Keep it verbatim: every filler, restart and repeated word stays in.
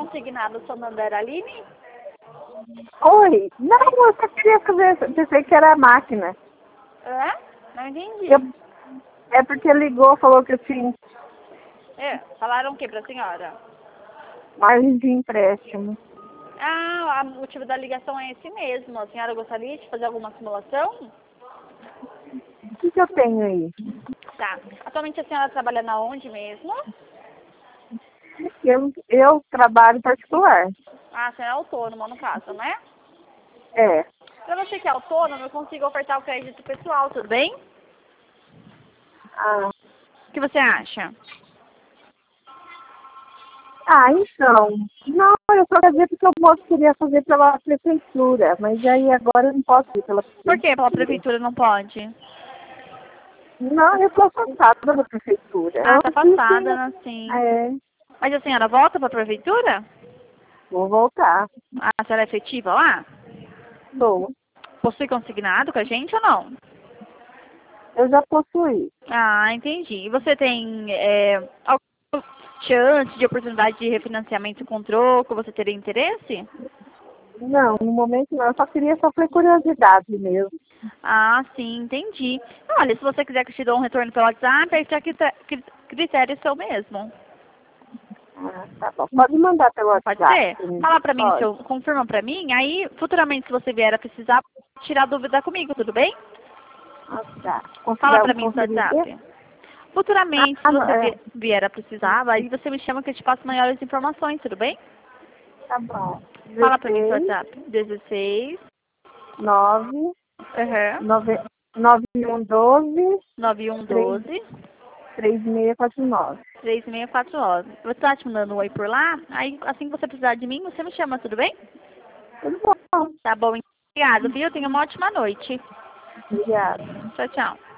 consignado seu nome era Aline? Oi. Não, eu só queria saber. Pensei que era a máquina. É? Não entendi. Eu, é porque ligou, falou que eu tinha É, falaram o que pra senhora? margem de empréstimo. Ah, o motivo da ligação é esse mesmo. A senhora gostaria de fazer alguma simulação? O que, que eu tenho aí? Tá. Atualmente a senhora trabalha na onde mesmo? Eu, eu trabalho particular. Ah, a senhora é autônoma no caso, né? É. Pra você que é autônoma, eu consigo ofertar o crédito pessoal, tudo bem? Ah, O que você acha? ah, então. Não, eu só queria porque o moço queria fazer pela prefeitura, mas aí agora eu não posso ir pela Por que pela prefeitura. prefeitura não pode? Não, eu sou afastada da prefeitura. Ah, Eu tá disse, passada, né? Sim. é, Mas a senhora volta pra prefeitura? vou voltar. Ah, a senhora é efetiva lá? Vou. Possui consignado com a gente ou não? Eu já possuí. Ah, entendi. E você tem é, alguma chance de oportunidade de refinanciamento com troco? Você teria interesse? Não, no momento não. Eu só queria só por curiosidade mesmo. Ah, sim, entendi. Olha, se você quiser que eu te dê um retorno pelo WhatsApp, aí fica a cri- critério seu mesmo. Ah, tá bom. Pode mandar pelo Pode WhatsApp. ser? Sim. Fala pra mim, Pode. seu, confirma pra mim, aí futuramente se você vier a precisar, tirar dúvida comigo, tudo bem? Ah, tá. Fala Confiar, pra mim seu conferir o quê? WhatsApp. Futuramente, se Ah, não, você é. vi- vier a precisar, aí você me chama que eu te passo maiores informações, tudo bem? Tá bom. Fala pra mim seu dezesseis, WhatsApp. dezesseis, nove, aham, nove, nove um doze, nove um três, doze, três seis quatro nove. três seis quatro nove. Eu tô te mandando um oi por lá, aí assim que você precisar de mim, você me chama, tudo bem? Tudo bom. Tá bom, obrigado, viu? Tenha uma ótima noite. Obrigada. Tchau, tchau.